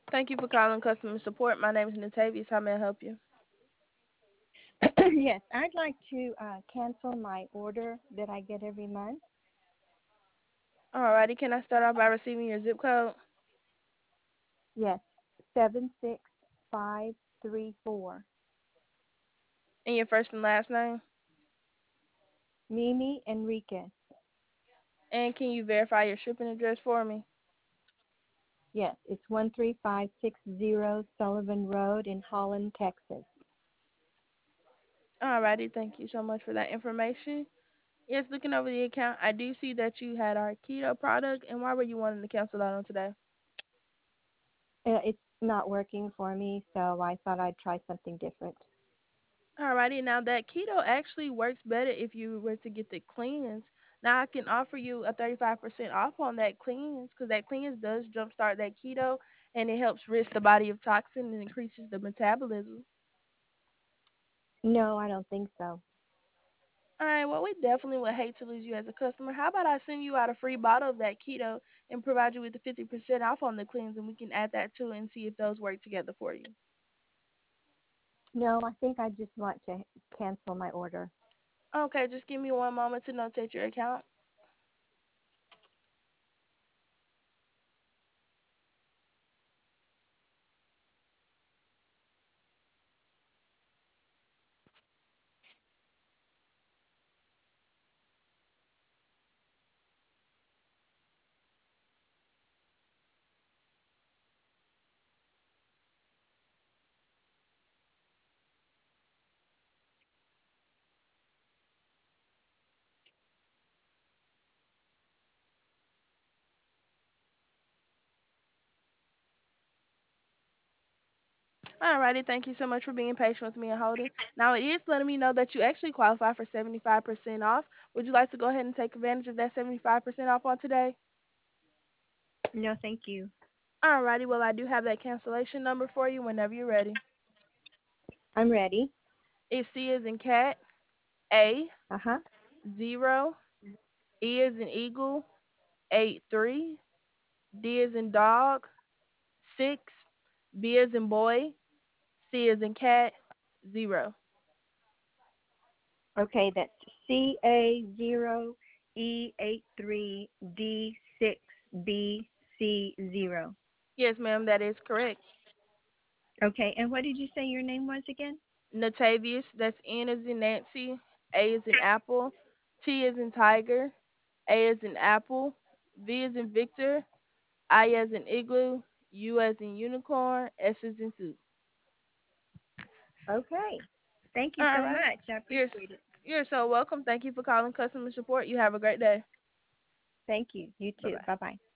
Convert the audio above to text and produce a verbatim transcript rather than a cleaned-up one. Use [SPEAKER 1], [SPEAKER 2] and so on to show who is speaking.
[SPEAKER 1] Thank you for calling customer support. My name is Natavius. How may I help you?
[SPEAKER 2] Yes, I'd like to uh, cancel my order that I get every month.
[SPEAKER 1] Alrighty, can I start off by receiving your zip code
[SPEAKER 2] Yes, seven six five three four.
[SPEAKER 1] and your first and last name?
[SPEAKER 2] Mimi Enriquez.
[SPEAKER 1] And can you verify your shipping address for me?
[SPEAKER 2] Yes, it's one three five six zero Sullivan Road in Holland, Texas.
[SPEAKER 1] Alrighty, thank you so much for that information. Yes, looking over the account, I do see that you had our keto product. And why were you wanting to cancel out on today?
[SPEAKER 2] Uh, it's not working for me, so I thought I'd try something different.
[SPEAKER 1] Alrighty, now that keto actually works better if you were to get the cleanse. Now I can offer you a thirty-five percent off on that cleanse because that cleanse does jumpstart that keto and it helps rid the body of toxin and increases the metabolism.
[SPEAKER 2] No, I don't think so.
[SPEAKER 1] Alright, well, we definitely would hate to lose you as a customer. How about I send you out a free bottle of that keto and provide you with the fifty percent off on the cleanse and we can add that too and see if those work together for you.
[SPEAKER 2] No, I think I just want to cancel my order.
[SPEAKER 1] Okay, just give me one moment to notate your account. Alrighty, thank you so much for being patient with me and holding. Now it is letting me know that you actually qualify for seventy-five percent off. Would you like to go ahead and take advantage of that seventy-five percent off on today?
[SPEAKER 2] No, thank you.
[SPEAKER 1] Alrighty, well I do have that cancellation number for you whenever you're ready.
[SPEAKER 2] I'm ready.
[SPEAKER 1] It's C as in cat, A,
[SPEAKER 2] Uh-huh.
[SPEAKER 1] zero, E as in eagle, eight, three, D as in dog, six, B as in boy, C as in cat, zero.
[SPEAKER 2] Okay, that's C A zero E eight three D six B C zero.
[SPEAKER 1] Yes, ma'am, that is correct.
[SPEAKER 2] Okay, and what did you say your name was again?
[SPEAKER 1] Natavius, that's N as in Nancy, A as in apple, T as in tiger, A as in apple, V as in Victor, I as in igloo, U as in unicorn, S as in soup.
[SPEAKER 2] Okay. Thank you
[SPEAKER 1] All
[SPEAKER 2] so
[SPEAKER 1] right.
[SPEAKER 2] much. I
[SPEAKER 1] You're,
[SPEAKER 2] appreciate it.
[SPEAKER 1] you're so welcome. Thank you for calling customer support. You have a great day.
[SPEAKER 2] Thank you. You
[SPEAKER 1] Bye
[SPEAKER 2] too.
[SPEAKER 1] bye.
[SPEAKER 2] Bye bye.